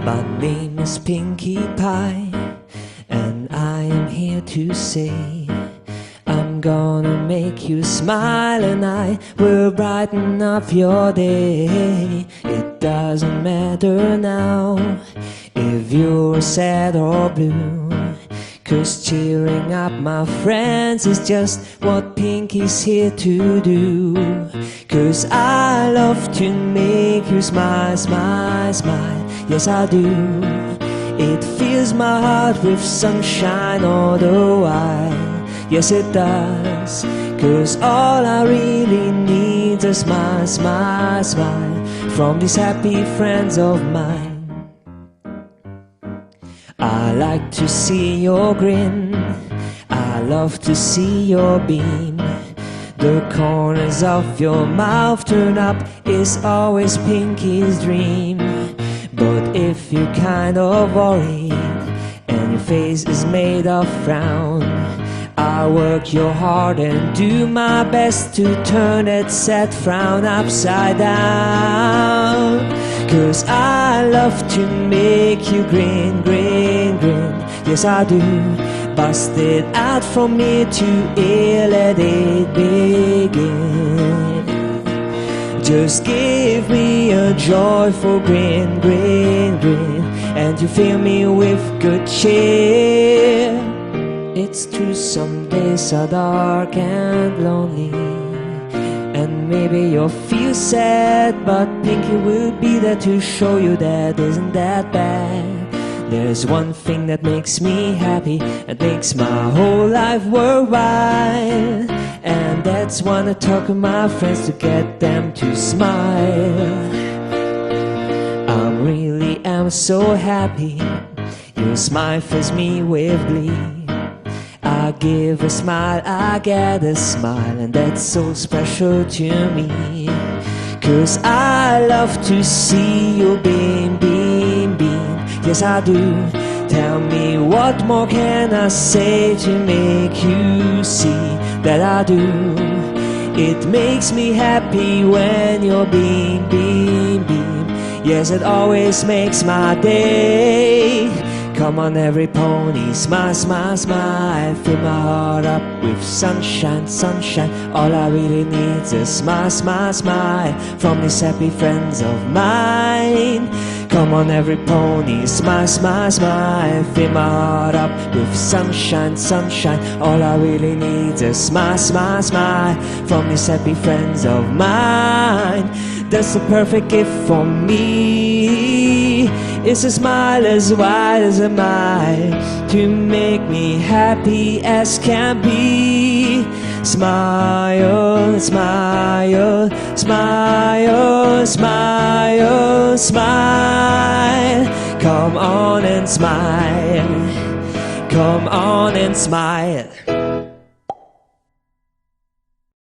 My name is Pinkie Pie, and I am here to say I'm gonna make you smile, and I will brighten up your day. It doesn't matter now if you're sad or blue, 'cause cheering up my friends is just what Pinkie's here to do. 'Cause I love to make you smile, smile, smile, yes I do. It fills my heart with sunshine all the while, yes it does. 'Cause all I really need is a smile, smile, smile from these happy friends of mine. I like to see your grin, I love to see your beam. The corners of your mouth turn up is always Pinkie's dream. But if you're kind of worried and your face is made of frown, I work your heart and do my best to turn that sad frown upside down. 'Cause I love to make you grin, grin, grin, yes I do. Bust it out from ear to ear, let it begin. Just give me a joyful grin, grin, grin, and you fill me with good cheer. It's true some days are dark and lonely, and maybe you'll feel sad, but Pinkie will be there to show you that isn't that bad. There's one thing that makes me happy, that makes my whole life worthwhile, and that's when I talk to my friends to get them to smile. I really am so happy, your smile fills me with glee. I give a smile, I get a smile, and that's so special to me. 'Cause I love to see you beam, beam, beam, yes I do. Tell me what more can I say to make you see that I do. It makes me happy when you're beam, beam, beam, yes it always makes my day. Come on every pony, smile, smile, smile, fill my heart up with sunshine, sunshine. All I really need is a smile, smile, smile from these happy friends of mine. Come on every pony, smile, smile, smile, fill my heart up with sunshine, sunshine. All I really need is a smile, smile, smile from these happy friends of mine. That's the perfect gift for me. It's a smile as wide as a mile to make me happy as can be. Smile, smile, smile, smile, smile. Come on and smile. Come on and smile.